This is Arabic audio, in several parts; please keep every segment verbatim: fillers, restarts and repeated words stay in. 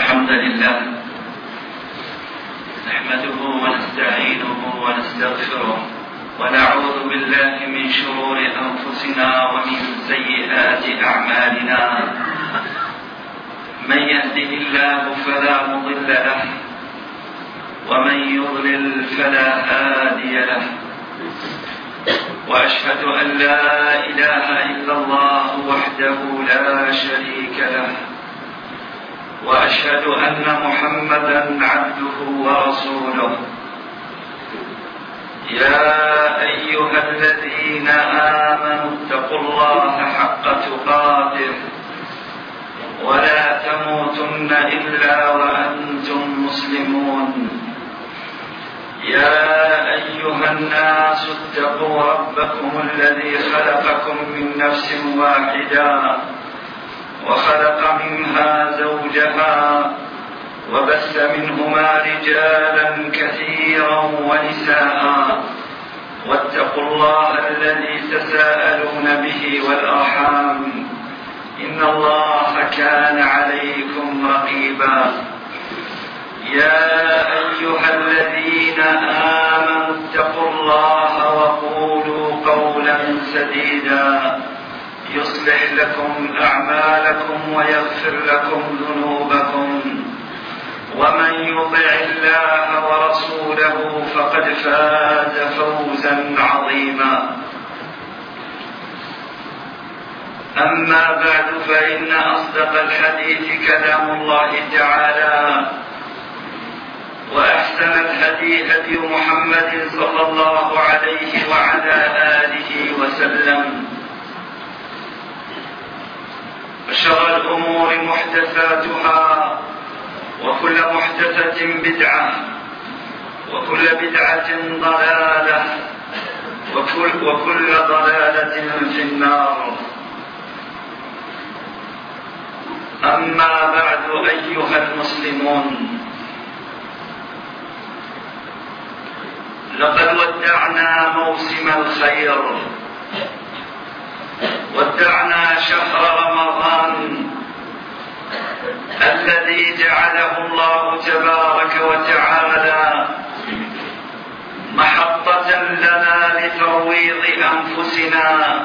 الحمد لله نحمده ونستعينه ونستغفره ونعوذ بالله من شرور أنفسنا ومن سيئات أعمالنا. من يهده الله فلا مضل له ومن يضلل فلا هادي له، وأشهد أن لا إله إلا الله وحده لا شريك له، وأشهد أن محمدا عبده ورسوله. يا أيها الذين آمنوا اتقوا الله حق تقاته ولا تموتن إلا وأنتم مسلمون. يا أيها الناس اتقوا ربكم الذي خلقكم من نفس واحدة وخلق منها زوجها وبث منهما رجالا كثيرا ونساء، واتقوا الله الذي تساءلون به والأرحام إن الله كان عليكم رقيبا. يا أيها الذين آمنوا اتقوا الله وقولوا قولا سديدا يصلح لكم أعمالكم ويغفر لكم ذنوبكم، ومن يطع الله ورسوله فقد فاز فوزا عظيما. أما بعد، فإن أصدق الحديث كلام الله تعالى، وأحسن الهدي هدي محمد صلى الله عليه وعلى آله وسلم، وشر الأمور محدثاتها، وكل محدثة بدعة، وكل بدعة ضلالة، وكل, وكل ضلالة في النار. أما بعد أيها المسلمون، لقد ودعنا موسم الخير، ودعنا شهر رمضان الذي جعله الله تبارك وتعالى محطة لنا لترويض أنفسنا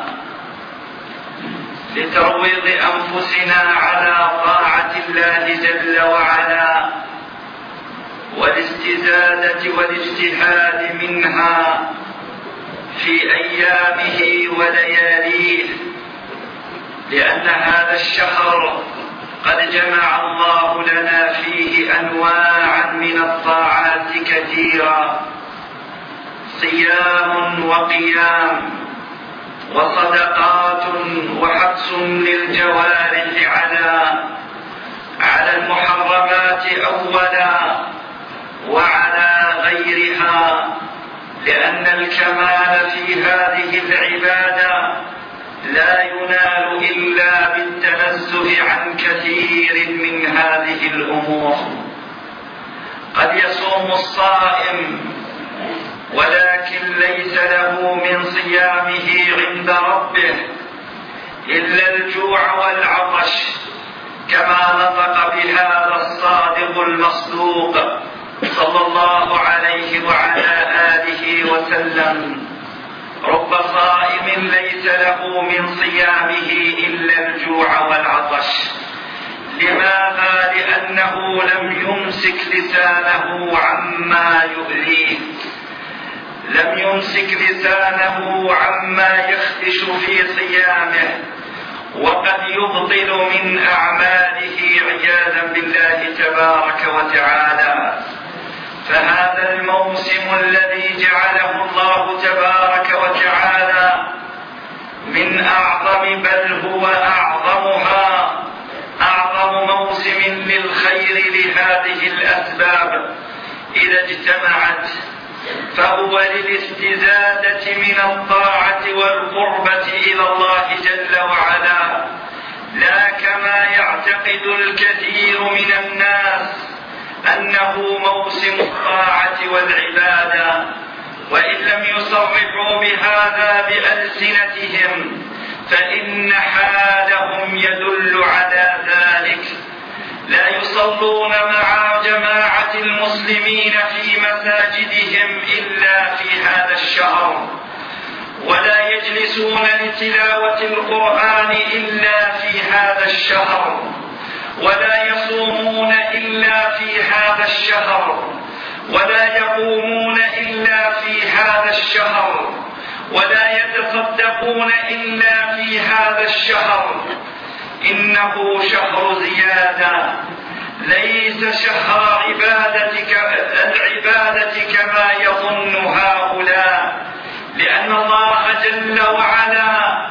لترويض أنفسنا على طاعة الله جل وعلا، والاستزادة والاجتهاد منها في أيامه ولياليه، لأن هذا الشهر قد جمع الله لنا فيه أنواعا من الطاعات كثيرة: صيام وقيام وصدقات وحبس للجوارح على على المحرمات أولا وعلى غيرها، لأن الكمال في هذه العبادة لا ينال إلا بالتنزه عن كثير من هذه الأمور. قد يصوم الصائم ولكن ليس له من صيامه عند ربه إلا الجوع والعطش، كما نطق بهذا الصادق المصدوق صلى الله عليه وعلى آله وسلم: رب صائم ليس له من صيامه إلا الجوع والعطش. لماذا؟ لأنه لم يمسك لسانه عما يؤذيه، لم يمسك لسانه عما يخدش في صيامه وقد يبطل من أعماله عياذا بالله تبارك وتعالى. فهذا الموسم الذي جعله الله تبارك وتعالى من أعظم، بل هو أعظمها، أعظم موسم للخير لهذه الأسباب إذا اجتمعت، فهو للاستزادة من الطاعة والقربة إلى الله جل وعلا، لا كما يعتقد الكثير من الناس أنه موسم الطاعة والعبادة، وإن لم يصرحوا بهذا بألسنتهم فإن حالهم يدل على ذلك. لا يصلون مع جماعة المسلمين في مساجدهم إلا في هذا الشهر، ولا يجلسون لتلاوة القرآن إلا في هذا الشهر، ولا يصومون إلا في هذا الشهر، ولا يقومون إلا في هذا الشهر، ولا يتصدقون إلا في هذا الشهر. إنه شهر زيادة، ليس شهر عبادتك العبادة كما يظن هؤلاء، لأن الله جل وعلا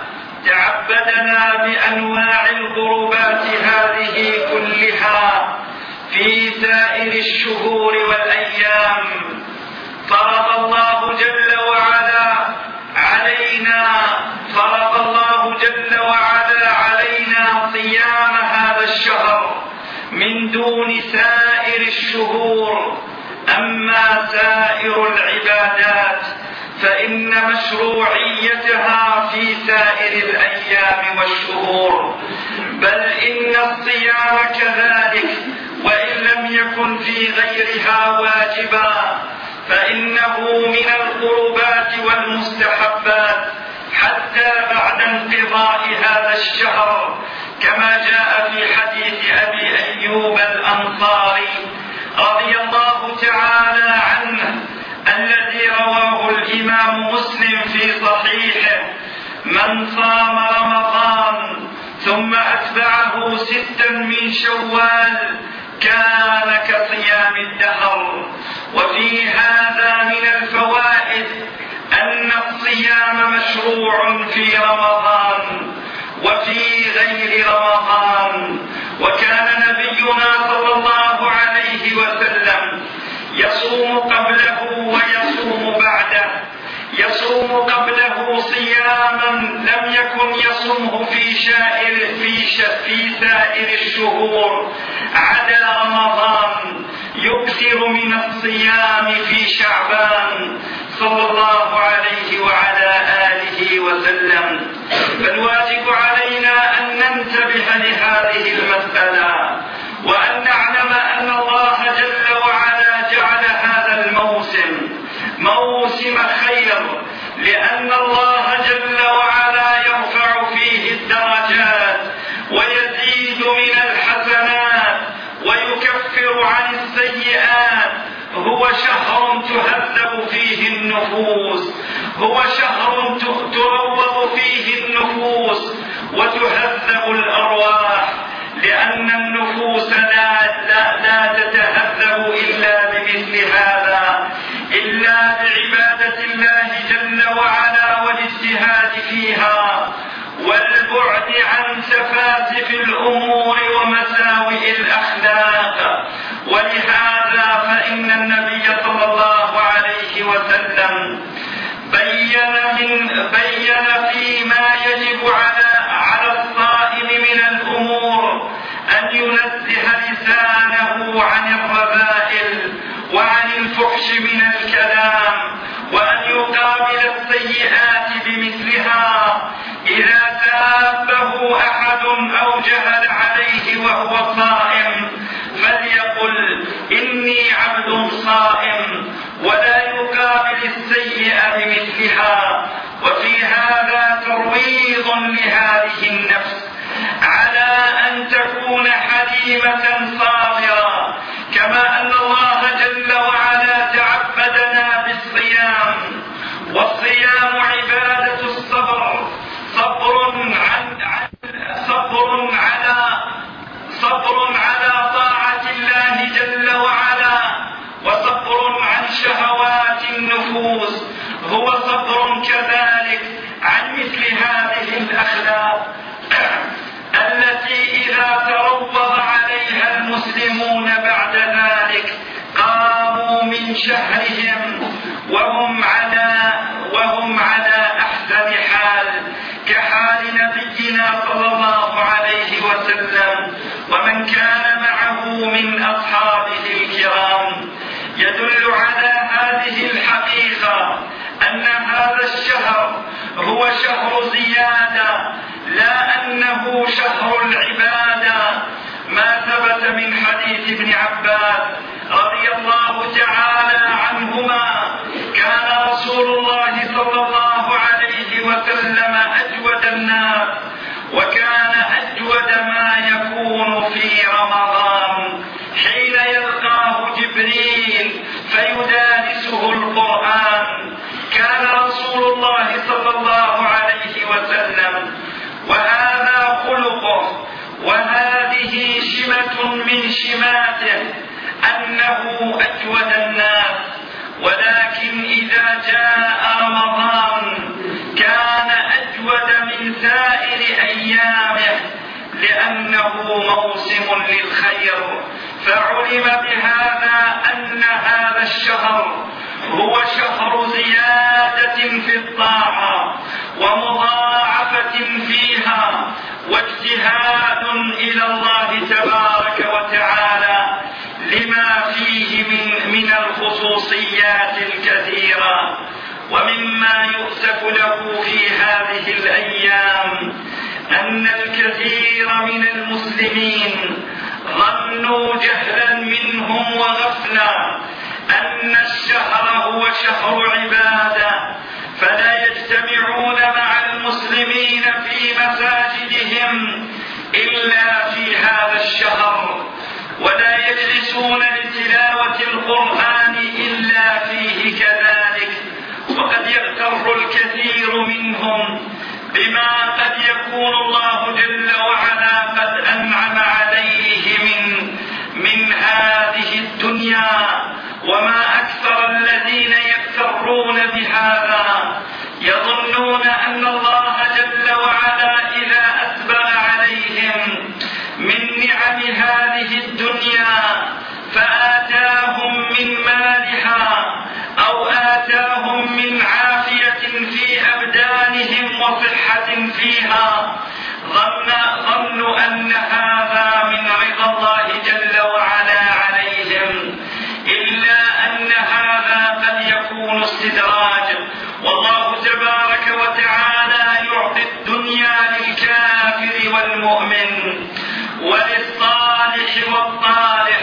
تعبدنا بأنواع القربات هذه كلها في سائر الشهور والأيام. فرض الله جل وعلا علينا فرض الله جل وعلا علينا صيام هذا الشهر من دون سائر الشهور. أما سائر العبادات فإن مشروعيتها في سائر الأيام والشهور، بل إن الصيام كذلك وإن لم يكن في غيرها واجبا فإنه من القربات والمستحبات حتى بعد انقضاء هذا الشهر، كما جاء في حديث أبي أيوب الأنصاري رضي الله تعالى عنه الذي رواه الإمام مسلم في صحيحه: من صام رمضان ثم أتبعه ستا من شوال كان كصيام الدهر. وفي هذا من الفوائد أن الصيام مشروع في رمضان وفي غير رمضان. وكان نبينا صلى الله عليه وسلم يصوم قبله ويصوم بعده، يصوم قبله صياما لم يكن يصومه في شائر في, في سائر الشهور عدا رمضان، يكثر من الصيام في شعبان صلى الله عليه وعلى آله وسلم. فالواجب علينا أن ننتبه لهذه المسألة، وأن نعلم أن الله جل وعلا جعل هذا الموسم موسم خير، لأن الله جل وعلا يرفع فيه الدرجات ويزيد من الحسنات ويكفر عن السيئات. هو شهر تهذب فيه النفوس، هو شهر تروض فيه النفوس وتهذب الأرواح، لأن النفوس لا, لا, لا تتهذب إلا بمثل هذا، إلا بعبادة الله جل وعلا والاجتهاد فيها والبعد عن سفاسف الأمور ومساوئ الأخلاق. ولهذا فإن النبي صلى الله عليه وسلم بين من بين فيما يجب على على الصائم من الأمور أن ينزه لسانه عن الرذائل وعن الفحش من الكلام، وأن يقابل السيئات بمثلها. إذا سابه أحد أو جهل عليه وهو صائم فليقل إني عبد صائم، ولا يقابل السيئة بمثلها. وفي هذا ترويض لهذه النفس على أن تكون حليمة صابرة، كما أن الله جل وعلا تعبدنا بالصيام، والصيام عبادة الصبر، صبر عن صبر على صبر على طاعة الله جل وعلا، وصبر عن شهوات النفوس، هو صبر كذلك عن مثل هذه الأخلاق التي إذا تروض عليها المسلمون بعد ذلك قاموا من شهرهم وهم على وهم على أحسن حال، كحال نبينا صلى الله عليه وسلم ومن كان معه من أصحابه الكرام. يدل على هذه الحقيقة أن هذا الشهر هو شهر زيادة، لا أنه شهر العبادة. ما ثبت من حديث ابن عباس رضي الله تعالى عنهما: كان رسول الله صلى الله عليه وسلم أجود الناس، وكان أجود ما يكون في رمضان حين يلقاه جبريل فيدارسه القرآن. كان رسول الله صلى الله عليه وسلم وهذا خلقه وهذه شمة من شماته أنه أجود الناس، ولكن إذا جاء رمضان كان أجود من سائر أيامه لأنه موسم للخير، فعلم بهذا أن هذا الشهر هو شهر زيادة في الطاعة ومضاعفة فيها واجتهاد إلى الله تبارك وتعالى لما فيه من, من الخصوصيات الكثيرة. ومما يؤسف له في هذه الأيام أن الكثير من المسلمين ظنوا جهلا منهم وغفلا أن الشهر هو شهر عبادة، فلا يجتمعون مع المسلمين في مساجدهم إلا في هذا الشهر، ولا يجلسون لتلاوة القرآن إلا فيه كذلك. وقد يغتر الكثير منهم بما قد يكون الله جل وعلا قد أنعم عليه من, من هذه الدنيا، وما أكثر الذين يغترون بهذا، يظنون أن الله جل وعلا إذا أسبغ عليهم من نعم هذه الدنيا فآتاهم من مالها أو آتاهم من عافية في أبدانهم وصحة فيها، ظنوا أن هذا من رضا الله جل وعلا عليهم، إلا أن هذا قد يكون استدراج. والله تبارك وتعالى يعطي الدنيا للكافر والمؤمن وللصالح والطالح،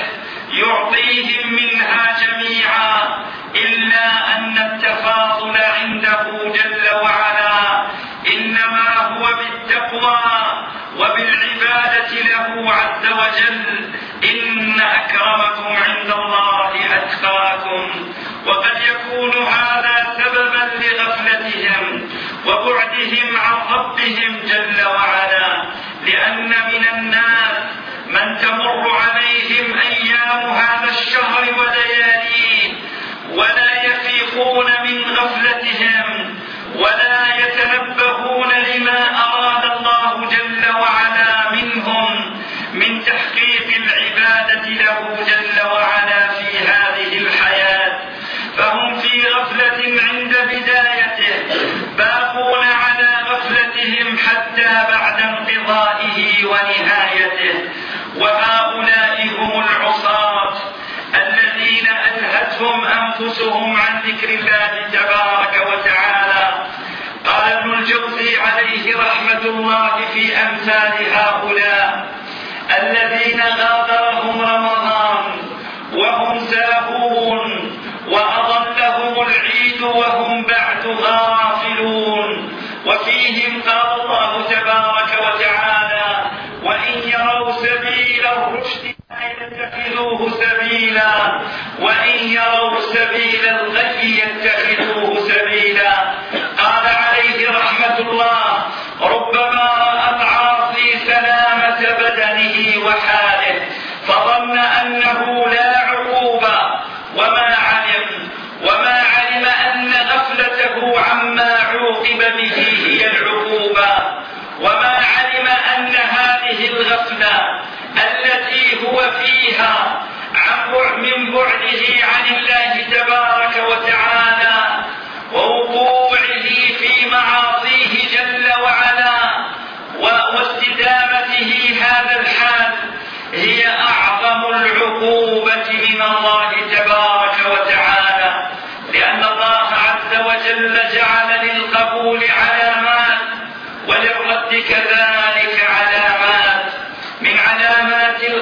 يعطيهم منها جميعا، إلا أن التفاضل عنده جل وعلا إنما هو بالتقوى وبالعبادة له عز وجل. إن أكرمكم عند الله أتقاكم. وقد يكون هذا سببا لغفلتهم وبعدهم عن ربهم جل وعلا، لأن من الناس من تمر عليهم أيام هذا الشهر ولياليه ولا يفيقون من غفلتهم ولا يتنبهون لما أراد الله جل وعلا منهم من تحقيق العبادة له جل وعلا في هذه الحياة، فهم في غفلة عند بدايته، باقون على غفلتهم حتى بعد انقضائه ونهايته. وهؤلاء هم العصاة الذين ألهتهم أنفسهم عن ذكر الله تبارك وتعالى. قال ابن الجوزي عليه رحمة الله في أمثال هؤلاء: الذين غادرهم رمضان وهم ساهون وأضلهم العيد وهم بعد غافلون. وفيهم قال الله تبارك وتعالى: وإن يروا سبيل الرشد يتخذوه سبيلا وإن يروا سبيل الغي يتخذوه سبيلا. قال عليه رحمة الله: ربما رأى العاصي سلامة بدنه وحاله فظن أنه لا عقوبة وما علم وما علم أن غفلته عما عوقب به هي العقوبة، وما علم أن هذه الغفلة التي هو فيها من بعده عن الله تبارك وتعالى ووقوعه في معاصيه جل وعلا واستدامته هذا الحال هي أعظم العقوبة من الله تبارك وتعالى، لأن الله عز وجل جعل للقبول علامات وللرد كذلك علامات. من علامات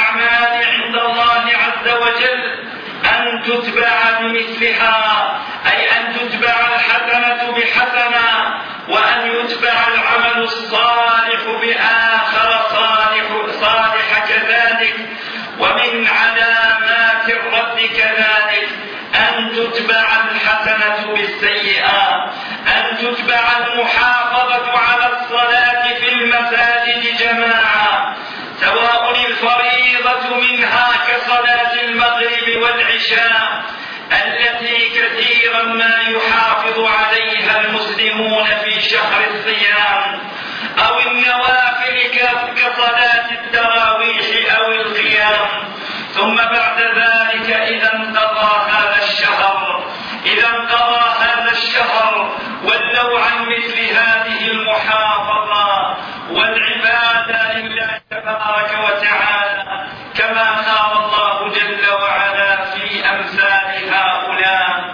الأعمال عند الله عز وجل أن تتبع بمثلها، أي أن تتبع الحسنة بحسنة، وأن يتبع العمل الصالح بآخر صالح, صالح كذلك. ومن علامات الرد كذلك أن تتبع الحسنة بالسيئة، أن تتبع المحافظة على الصلاة في المساجد جماعة، سواء الفريضة منها كصلاة المغرب والعشاء التي كثيرا ما يحافظ عليها المسلمون في شهر الصيام، أو النوافل كصلاة التراويح أو القيام. ثم بعد ذلك إذا انقضى هذا الشهر إذا انقضى هذا الشهر ولوا عن مثل هذه المحافظة والعبادة لله تبارك وتعالى، كما قال الله جل وعلا في أمثال هؤلاء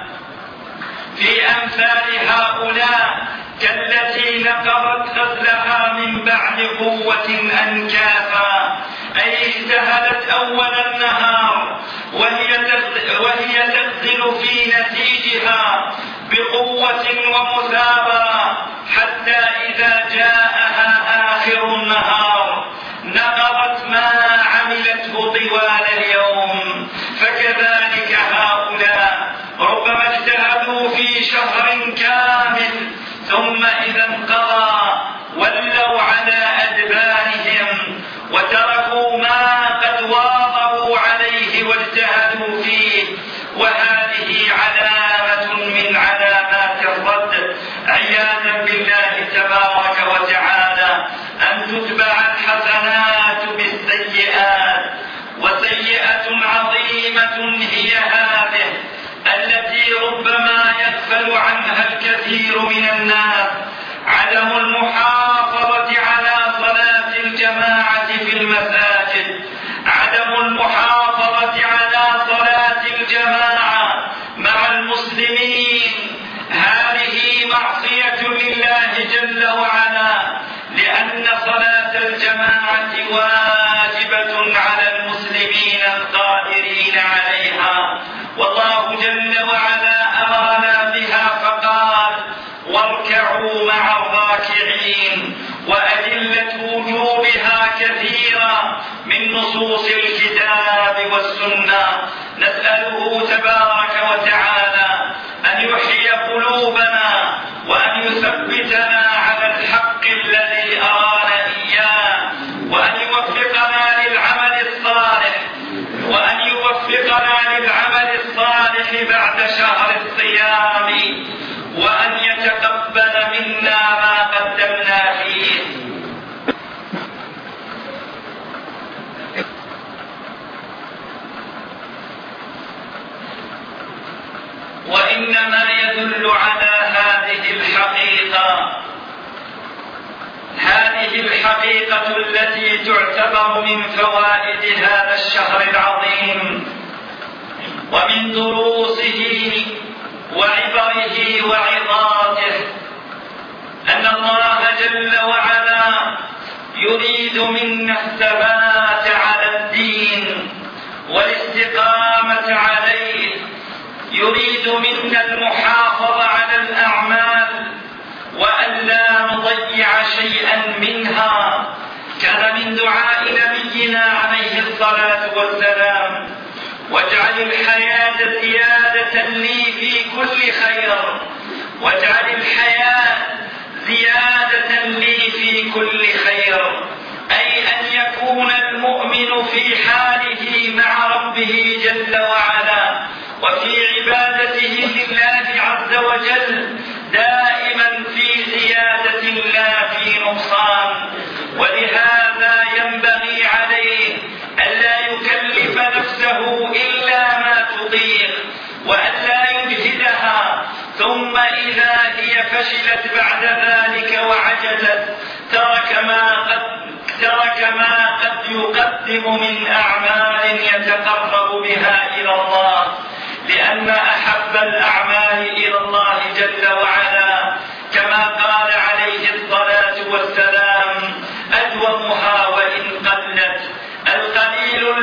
في أمثال هؤلاء كالتي نقضت غزلها من بعد قوة أنكافا، أي اجتهدت أول النهار وهي وهي تغزل في نتيجها بقوة ومثابرة، حتى إذا جاءها آخر النهار نقضت ما عملته طوال اليوم. فكذلك هؤلاء ربما اجتهدوا في شهر كامل، ثم إذا انقضى ولوا على أدبارهم وتركوا ما قد واظبوا عليه واجتهدوا فيه. وهذه علامة من علامات الرد، عياذا بالله تبارك وتعالى، أن تتبع الحسنات بالسيئات. وسيئة عظيمة هي هذه التي ربما يغفل عنها الكثير من الناس، عدم المحافظة على صلاة الجماعة في المساجد، عدم المحافظة على صلاة الجماعة مع المسلمين. هذه معصية لله جل وعلا، لأن صلاة الجماعة واجبة على المسلمين القادرين عليها، والله جل وعلا أمرنا بها فقال: واركعوا مع الراكعين. وأدلة وجوبها كثيرة من نصوص الكتاب والسنة. نسأله تبارك وتعالى أن يحيي قلوبنا وأن يثبتنا على الحق الذي أرانا إياه، وأن يوفقنا للعمل الصالح وأن يوفقنا للعمل الصالح بعد شهر الصيام، وأن يتقبل منا ما قدمنا فيه. وإنما يدل على هذه الحقيقة هذه الحقيقة التي تعتبر من فوائد هذا الشهر العظيم ومن دروسه وعبره وعظاته، أن الله جل وعلا يريد منا الثبات على الدين والاستقامة عليه، يريد منا المحافظة على الأعمال وأن لا نضيع شيئا منها. كان من دعاء نبينا عليه الصلاة والسلام: واجعل الحياة زيادة لي في كل خير، واجعل الحياة زيادة لي في كل خير، أي أن يكون المؤمن في حاله مع ربه جل وعلا وفي عبادته لله عز وجل دائما في زيادة لا في نقصان. ولهذا ينبغي عليه ألا يكلف نفسه إلا ما تطيق، وألا يجهدها، ثم إذا هي فشلت بعد ذلك وعجزت ترك ما قد ترك ما قد يقدم من أعمال يتقرب بها إلى الله، لأن أحب الأعمال إلى الله جل وعلا كما قال عليه الصلاة والسلام: أدومها وإن قلت، القليل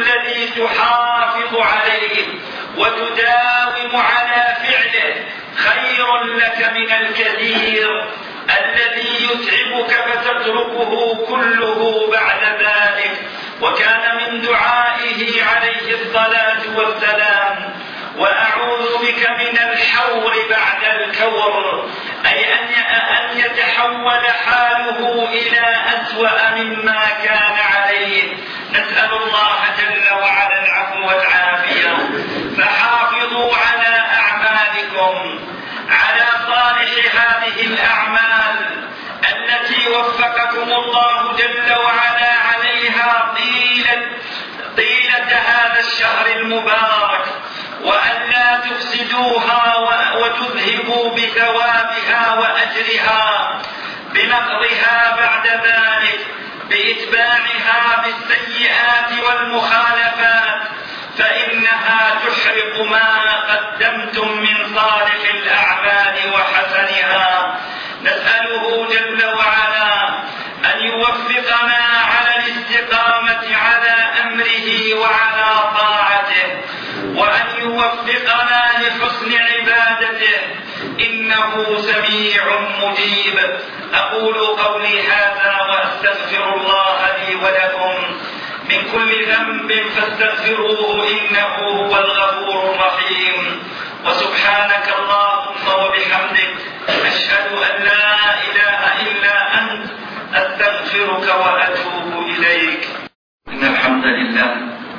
تحافظ عليه وتداوم على فعله خير لك من الكثير الذي يتعبك فتتركه كله بعد ذلك. وكان من دعائه عليه الصلاة والسلام: وأعوذ بك من الحور بعد الكور، أي أن يتحول حاله إلى أسوأ مما كان عليه. نسأل الله جل وعلا العفو والعافية. فحافظوا على أعمالكم، على صالح هذه الأعمال التي وفقكم الله جل وعلا عليها طيلة, طيلة هذا الشهر المبارك، وأن لا تفسدوها وتذهبوا بثوابها وأجرها بنقضها بعد ذلك بإتباعها بالسيئات والمخالفات، فإنها تحرق ما قدمتم من صالح الأعمال وحسنها. نسأله جل وعلا أن يوفقنا على الاستقامة على أمره وعلى طاعته، وأن يوفقنا لحسن عبادته، إنه سميع مجيب. أقول قولي هذا وأستغفر الله لي ولكم من كل ذنب فاستغفروه إنه هو الغفور الرحيم. وسبحانك اللهم وبحمدك أشهد أن لا إله إلا أنت أستغفرك وأتوب إليك. إن الحمد لله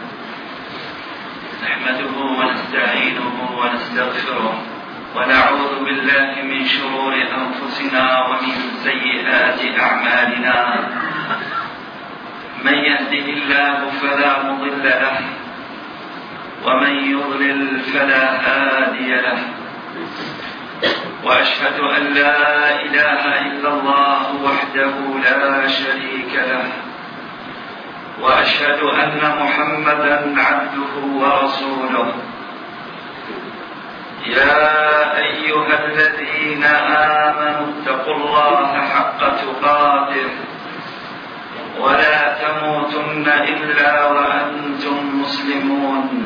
نحمده ونستعينه ونستغفره ونعوذ بالله من شرور أنفسنا ومن سيئات أعمالنا. من يهده الله فلا مضل له ومن يضلل فلا هادي له، وأشهد أن لا إله إلا الله وحده لا شريك له، وأشهد أن محمدا عبده ورسوله. يا أيها الذين آمنوا اتقوا الله حق تقاته ولا تموتن إلا وأنتم مسلمون.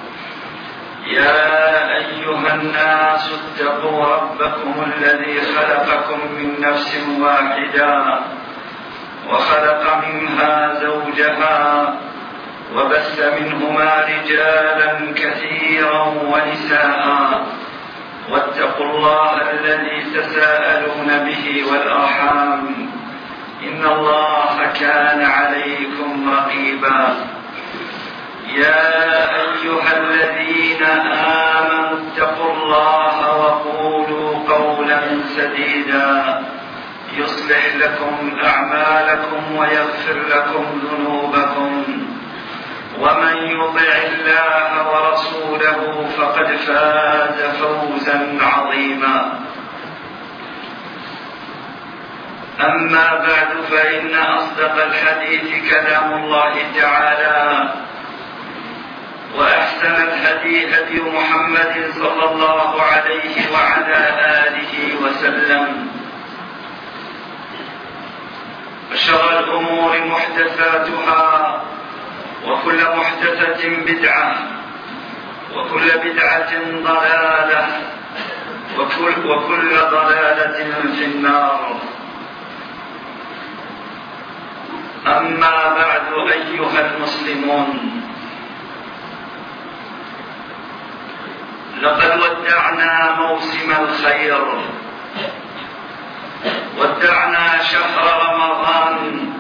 يا أيها الناس اتقوا ربكم الذي خلقكم من نفس واحدة وخلق منها زوجها وبث منهما رجالا كثيرا ونساء، واتقوا الله الذي تساءلون به والأرحام إن الله كان عليكم رقيبا. يا أيها الذين آمنوا اتقوا الله وقولوا قولا سديدا يصلح لكم أعمالكم ويغفر لكم ذنوبكم، ومن يطع الله ورسوله فقد فاز فوزا عظيما. أما بعد، فإن أصدق الحديث كلام الله تعالى، وأحسن الهدي هدي محمد صلى الله عليه وعلى آله وسلم، وشر الأمور محدثاتها، وكل محدثة بدعة، وكل بدعة ضلالة، وكل, وكل ضلالة في النار. أما بعد أيها المسلمون، لقد ودعنا موسم الخير، ودعنا شهر رمضان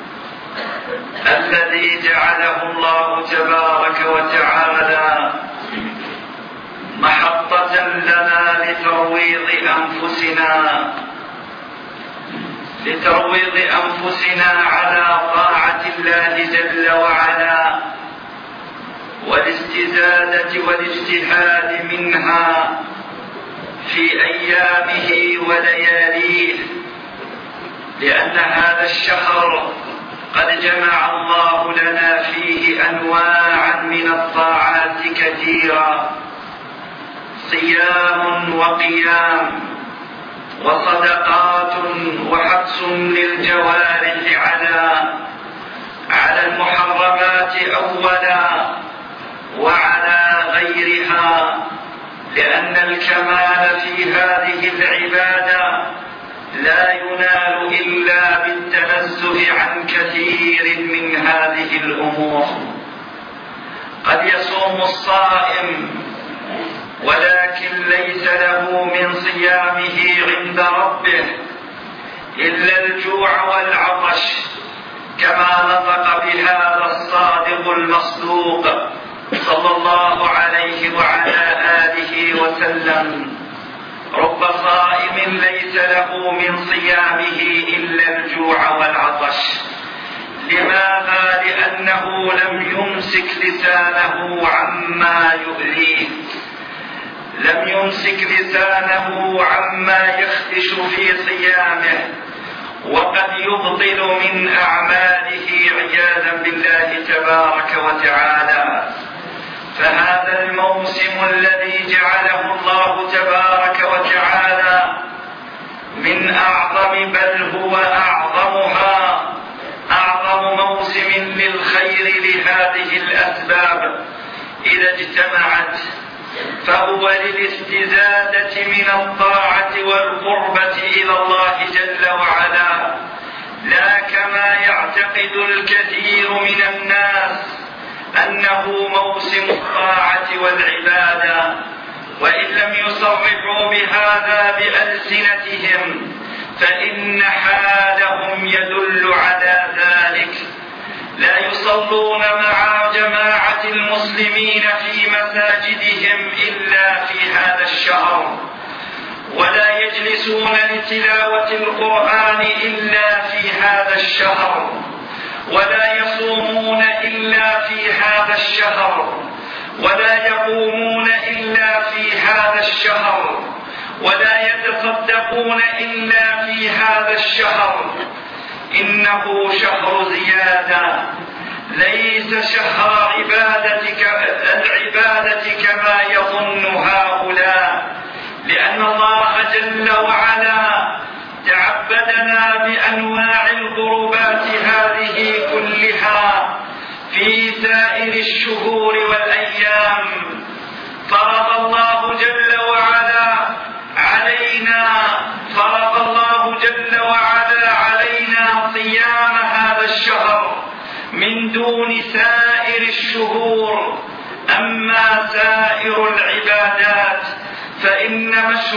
الذي جعله الله تبارك وتعالى محطة لنا لترويض أنفسنا لترويض أنفسنا على طاعة الله جل وعلا، والاستزادة والاجتهاد منها في أيامه ولياليه، لأن هذا الشهر قد جمع الله لنا فيه أنواعا من الطاعات كثيرة: صيام وقيام وصدقات وحبس للجوارح على على المحرمات أولا، وعلى غيرها، لأن الكمال في هذه العبادة لا ينال إلا بالتنزه عن كثير من هذه الأمور. قد يصوم الصائم ولكن ليس له من صيامه عند ربه إلا الجوع والعطش، كما نطق بهذا الصادق المصدوق صلى الله عليه وعلى آله وسلم: رب صائم ليس له من صيامه إلا الجوع والعطش. لماذا؟ لأنه لم يمسك لسانه عما يؤذيه، لم يمسك لسانه عما يخدش في صيامه وقد يبطل من أعماله عياذا بالله تبارك وتعالى. فهذا الموسم الذي جعله الله تبارك وتعالى من أعظم، بل هو أعظمها، أعظم موسم للخير لهذه الأسباب إذا اجتمعت، فهو للاستزادة من الطاعة والقربة إلى الله جل وعلا، لا كما يعتقد الكثير من الناس أنه موسم الطاعة والعبادة، وإن لم يصرحوا بهذا بألسنتهم فإن حالهم يدل على ذلك. لا يصلون مع جماعة المسلمين في مساجدهم إلا في هذا الشهر، ولا يجلسون لتلاوة القرآن إلا في هذا الشهر، ولا يصومون إلا في هذا الشهر، ولا يقومون إلا في هذا الشهر، ولا يتصدقون إلا في هذا الشهر. إنه شهر زيادة، ليس شهر عبادتك العبادة كما يظن هؤلاء، لأن الله جل وعلا تعبدنا بأنواع القربات هذه كلها في سائر الشهور والأيام. فرض الله جل وعلا علينا فرض الله جل وعلا علينا صيام هذا الشهر من دون سائر الشهور. أما سائر العبادات فإن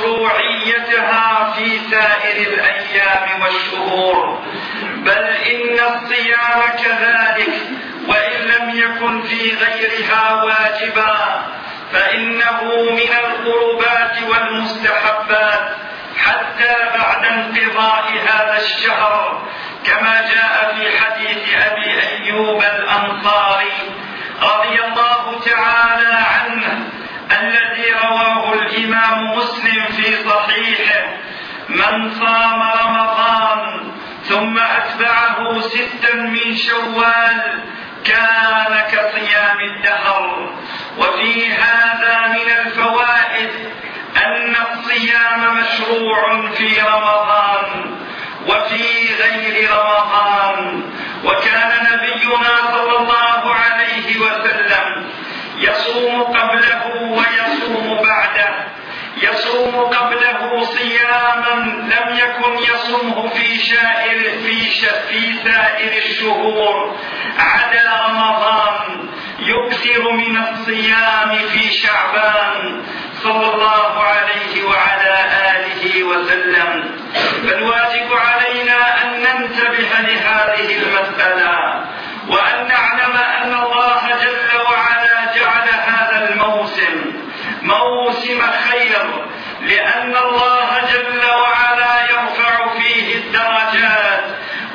مشروعيتها في سائر الأيام والشهور، بل إن الصيام كذلك وإن لم يكن في غيرها واجبا فإنه من القربات والمستحبات حتى بعد انقضاء هذا الشهر، كما جاء في حديث أبي أيوب الأنصاري رضي الله تعالى عنه الذي رواه الإمام مسلم في صحيحه: من صام رمضان ثم أتبعه ستا من شوال كان كصيام الدهر. وفي هذا من الفوائد أن الصيام مشروع في رمضان وفي غير رمضان. وكان نبينا صلى الله عليه وسلم يصوم قبله ويصوم بعده، يصوم قبله صياما لم يكن يصومه في شائر في, في سائر الشهور عدا رمضان، يكثر من الصيام في شعبان صلى الله عليه وعلى آله وسلم. فالواجب علينا أن ننتبه لهذه المسألة، وأن نعلم أن الله جل وعلا جعل هذا الموسم موسم خير، لأن الله جل وعلا يرفع فيه الدرجات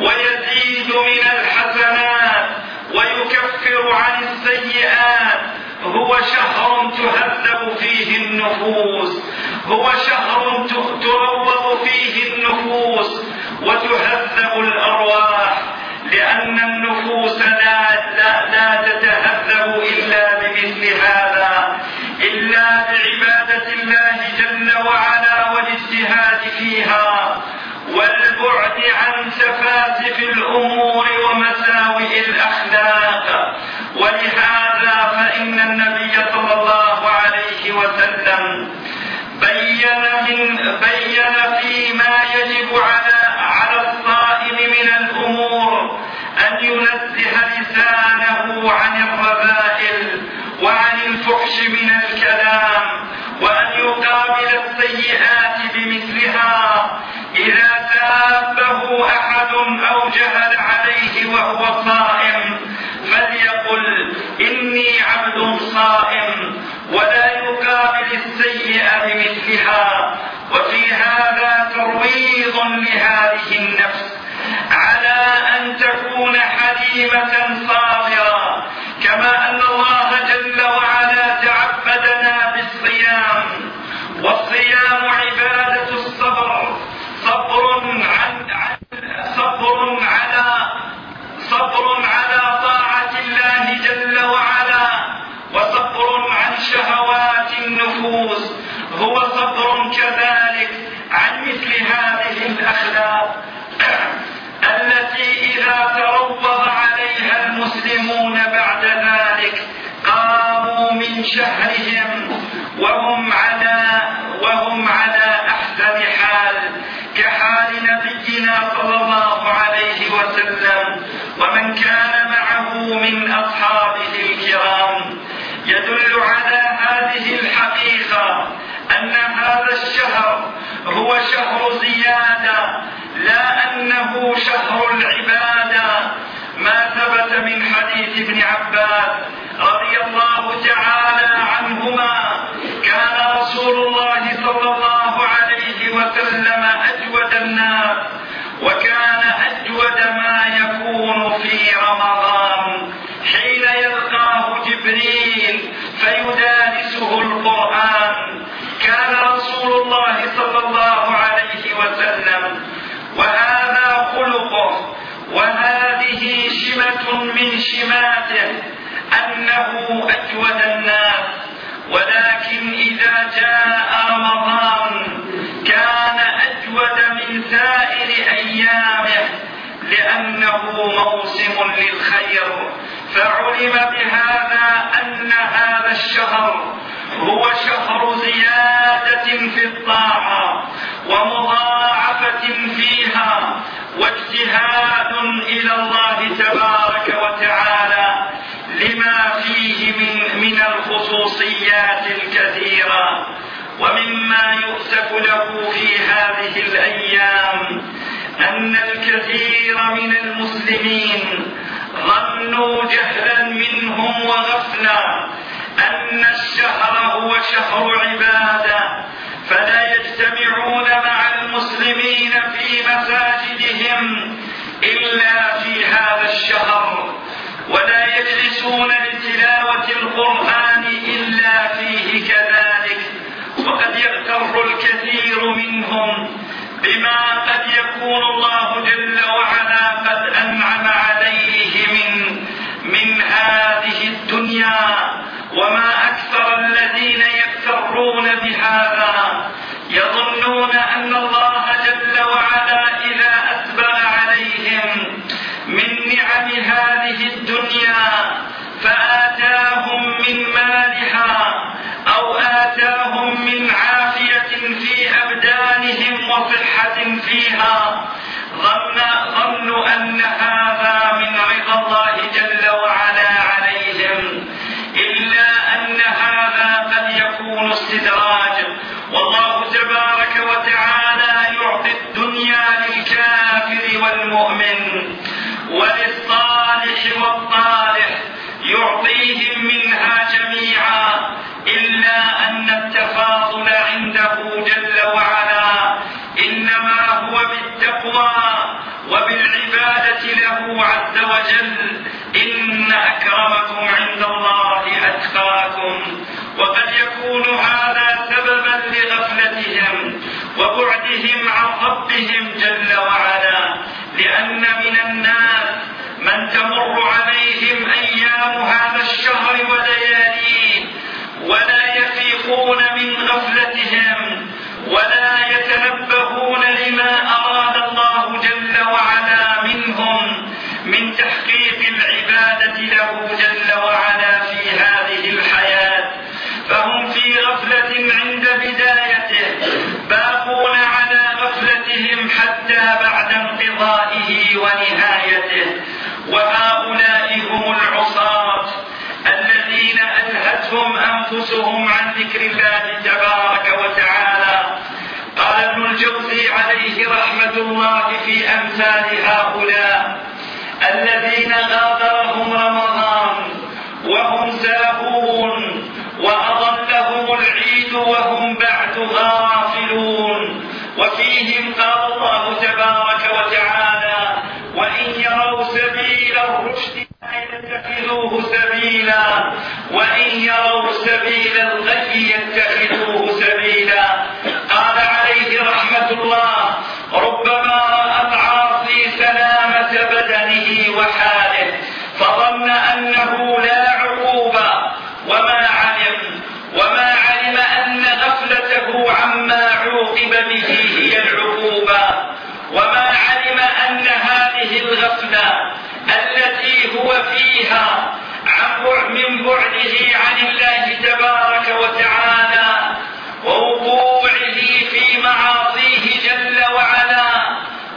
ويزيد من الحسنات ويكفر عن السيئات. هو شهر تهذب فيه النفوس، هو شهر تروض فيه النفوس وتهذب الأرواح، لأن النفوس لا, لا, لا تتهذب إلا بمثل هذا، إلا بعبادة الله جل وعلا والاجتهاد فيها والبعد عن سفاسف الأمور ومساوئ الأخلاق. ولهذا فإن النبي بين فيما يجب على على الصائم من الأمور أن ينزه لسانه عن الرذائل وعن الفحش من الكلام، وأن يقابل السيئات بمثلها. إذا سابه أحد أو جهل عليه وهو صائم فليقل إني عبد صائم، ولا يقابل السيئة بمثلها. وفي هذا ترويض لهذه النفس على أن تكون حليمة صابرة، كما أن الله جل وعلا تعبدنا بالصيام، والصيام عبادة الصبر، صبر عن صبر على صبر على طاعة الله جل وعلا، وصبر عن شهوات النفوس، هو صبر كذلك عن مثل هذه الأخلاق التي إذا تروض عليها المسلمون بعد ذلك قاموا من شهرهم وهم على وهم على أحسن حال، كحال نبينا صلى الله عليه وسلم ومن كان معه من أصحابه الكرام. يدل على هذه الحقيقة أن هذا الشهر هو شهر زيادة، لا أنه شهر العبادة، ما ثبت من حديث ابن عباس رضي الله تعالى عنهما: كان رسول الله صلى الله عليه وسلم أجود الناس، وكان أجود ما يكون في رمضان حين يلقاه جبريل فيدارسه القرآن. كان رسول الله صلى الله عليه وسلم وهذا خلقه وهذه شمة من شماته أنه أجود الناس، ولكن إذا جاء رمضان كان أجود من سائر أيامه، لأنه موسم للخير. فعلم بهذا أن هذا الشهر هو شهر زيادة في الطاعة ومضاعفة فيها واجتهاد إلى الله تبارك وتعالى، لما فيه من, من الخصوصيات الكثيرة. ومما يؤسف له في هذه الأيام أن الكثير من المسلمين ظنوا جهلا منهم وغفلا أن الشهر هو شهر عبادة، فلا يجتمعون مع المسلمين في مساجدهم إلا في هذا الشهر، ولا يجلسون لتلاوة القرآن إلا فيه كذلك. وقد يغتر الكثير منهم بما قد يكون الله جل وعلا قد أنعم عليه من من هذه الدنيا، وما أكثر الذين يغترون بهذا، يظنون أن الله جل وعلا إذا أسبغ عليهم من نعم هذه الدنيا فآتاهم من مالها أو آتاهم من عافية في أبدانهم وصحة فيها، ظن ظنوا أن هذا من رضا الله جل وعلا عليهم، إلا أن هذا قد يكون استدراج. والله تبارك وتعالى يعطي الدنيا للكافر والمؤمن وللصالح والطالح، يعطيهم منها جميعا، إلا أن التفاضل عنده جل وعلا إنما هو بالتقوى وبالعبادة له عز وجل. إن أكرمكم عند الله أتقاكم. وقد يكون هذا سببا لغفلتهم وبعدهم عن ربهم جل وعلا، لأن من الناس من تمر عليهم أيام هذا الشهر ولياليه ولا يفيقون من غفلتهم ولا يتنبهون لما أراد الله جل وعلا منهم من تحقيق العبادة له جل وعلا في هذه الحياة، فهم في غفلة عند بدايته، باقون نفوسهم عن ذكر الله تبارك وتعالى. قال ابن الجوزي عليه رحمة الله في أمثال هؤلاء الذين غادرهم رمضان وهم ساهون وأضلهم العيد وهم بعد غافلون، وفيهم قال الله تبارك وتعالى: وإن يروا سبيل الرشد يتخذوه سبيلا وإن يروا سبيل الغي يتخذوه سبيلا. قال عليه رحمة الله: ربما رأى العاصي سلامة بدنه وحاله فظن أنه لا عقوبة وما علم وما علم أن غفلته عما عوقب به هي العقوبة، وما علم أن هذه الغفلة التي هو فيها من بعده عن الله تبارك وتعالى ووقوعه في معاصيه جل وعلا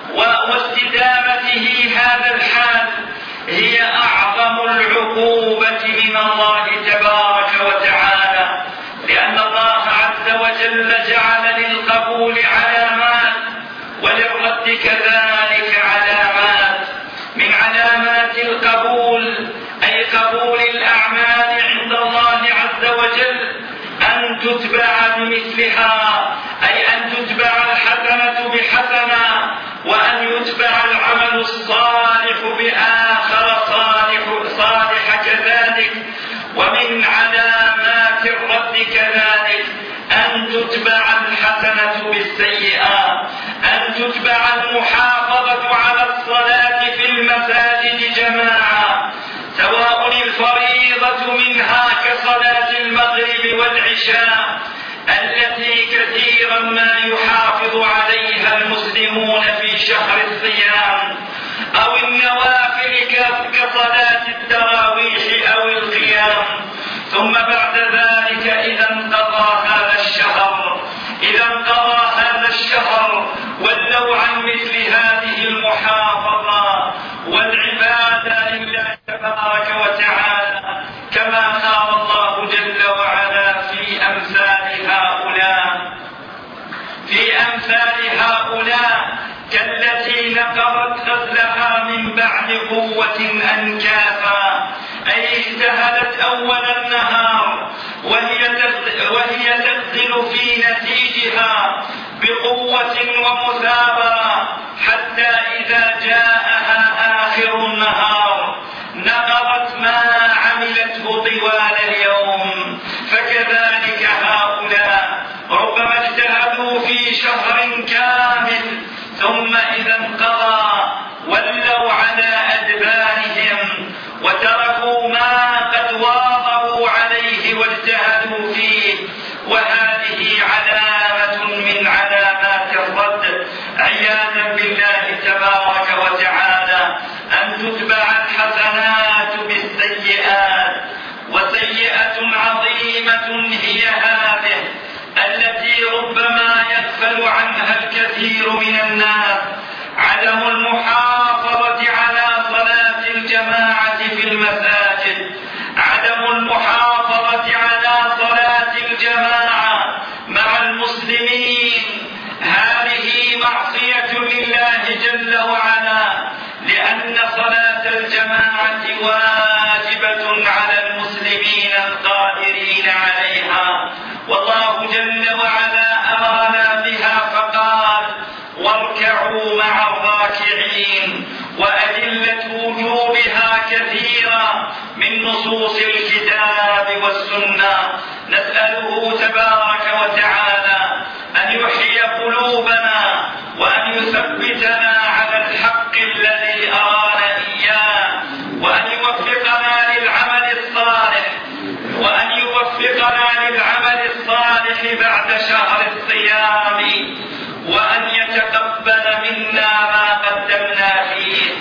واستدامته هذا الحال هي أعظم العقوبة من الله تبارك وتعالى، لأن الله عز وجل جعل للقبول علامات وللرد كذلك علامات. من علامات القبول أي قبول الأعمال عند الله عز وجل أن تتبع بمثلها، أي أن تتبع الحسنة بحسنة وأن يتبع العمل الصالح بآخر صالح صالح كذلك. ومن علامات الرد كذلك أن تتبع الحسنة بالسيئة، أن تتبع المحافظة على الصلاة في المساجد جماعة، سواء الفريضة منها كصلاة المغرب والعشاء التي كثيرا ما يحافظ عليها المسلمون في شهر الصيام، أو النوافل كصلاة التراويح أو القيام. ثم بعد ذلك إذا انقضى هذا الشهر إذا انقضى هذا الشهر ولوا عن مثل هذه المحافظة والعبادة لله تبارك وتعالى كما قال الله جل وعلا في أمثال هؤلاء في أمثال هؤلاء كالتي نقضت غزلها من بعد قوة أنكافا، أي اجتهدت أول النهار وهي وهي تغزل في نتيجها بقوة ومثابرة حتى إذا جاءها آخر النهار نقضت ما عملته طوال اليوم. فكذلك هؤلاء ربما اجتهدوا في شهر كامل ثم إذا انقضى ولوا على أدبارهم وتركوا ما قد واظبوا عليه واجتهدوا فيه، وهذه علامة من علامات الرد عياذا بالله تبارك وتعالى، أن تتبع الحسنات بالسيئات. وسيئة عظيمة هي هذه التي ربما يغفل عنها الكثير من الناس، عدم المحافظة على صلاة الجماعة في المساجد، عدم المحافظة على صلاة الجماعة مع المسلمين. هذه معصية لله جل وعلا، لأن صلاة الجماعة واجبة على المسلمين القادرين عليها، والله جل وعلا أمرنا بها فقال: واركعوا مع الراكعين. وأدلة وجوبها كثيرة من نصوص الكتاب والسنة. نسأله تبارك وتعالى أن يحيي قلوبنا وأن يثبتنا على الحق الذي أرانا إياه، وأن يوفقنا للعمل الصالح وأن يوفقنا للعمل الصالح بعد شهر الصيام، وأن يتقبل منا ما قدمنا فيه.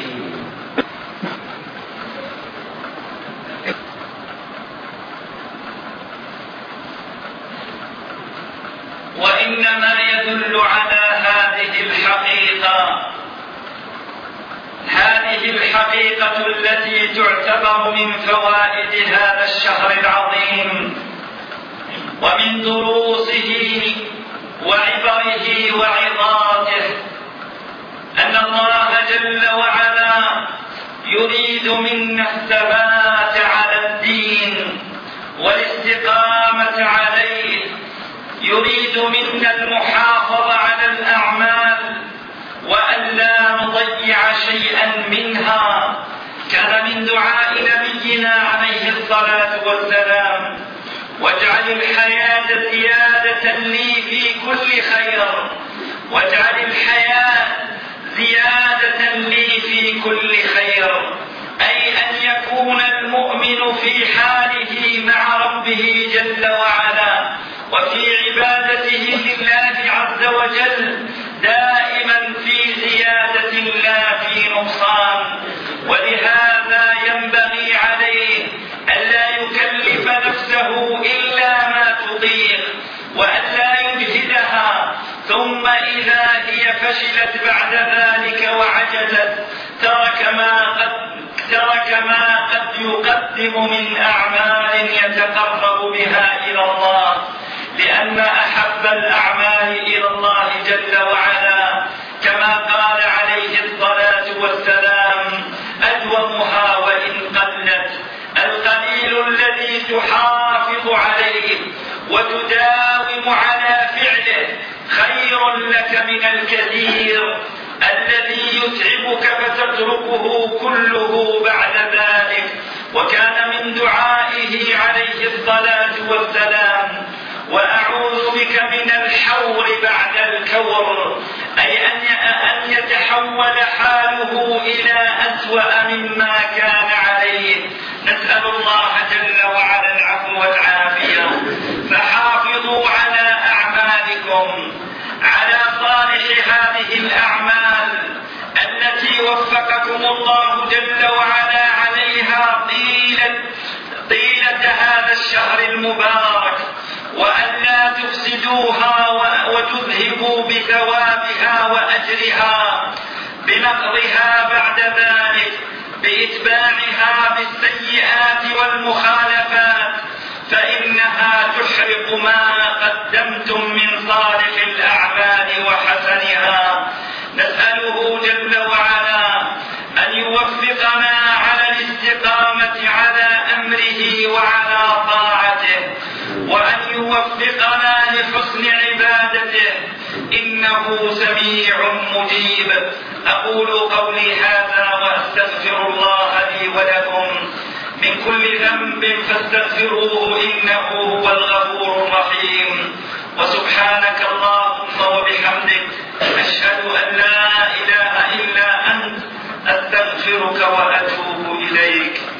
وإنما يدل على هذه الحقيقة هذه الحقيقة التي تعتبر من فوائد هذا الشهر العظيم، ومن دروسه وعبره وعظاته أن الله جل وعلا يريد منا الثبات على الدين والاستقامة عليه، يريد منا المحافظة على الأعمال وأن لا نضيع شيئا منها. كان من دعاء نبينا عليه الصلاة والسلام: واجعل الحياة زيادة لي في كل خير، واجعل الحياة زيادة لي في كل خير، أي أن يكون المؤمن في حاله مع ربه جل وعلا وفي عبادته لله عز وجل دائما في زيادة لا في نقصان. ولهذا ينبغي عليه ألا يكلف نفسه إلا ما تطيق وألا يجهدها، ثم إذا هي فشلت بعد ذلك وعجزت ترك ما قد ترك ما قد يقدم من أعمال يتقرب بها إلى الله، لأن أحب الأعمال إلى الله جل وعلا كما قال عليه الصلاة والسلام: أدومها وإن قلت. القليل الذي تحافظ عليه وتداوم على فعله خير لك من الكثير الذي يتعبك فتتركه كله بعد ذلك. وكان من دعائه عليه الصلاة والسلام: وأعوذ بك من الحور بعد الكور، أي أن يتحول حاله إلى أسوأ مما كان عليه. نسأل الله جل وعلا العفو والعافية. فحافظوا على أعمالكم، على صالح هذه الأعمال التي وفقكم الله جل وعلا عليها طيلة, طيلة هذا الشهر المبارك، وأن لا تفسدوها وتذهبوا بثوابها وأجرها بنقضها بعد ذلك بإتباعها بالسيئات والمخالفات، فإنها تحرق ما قدمتم من صالح الأعمال وحسنها. نسأله جل وعلا أن يوفقنا على الاستقامة على أمره وعلى طاعته، وأن يوفقنا لحسن عبادته، إنه سميع مجيب. أقول قولي هذا وأستغفر الله لي ولكم من كل ذنب فاستغفروه إنه هو الغفور الرحيم. وسبحانك اللهم وبحمدك أشهد أن لا إله إلا أنت أستغفرك وأتوب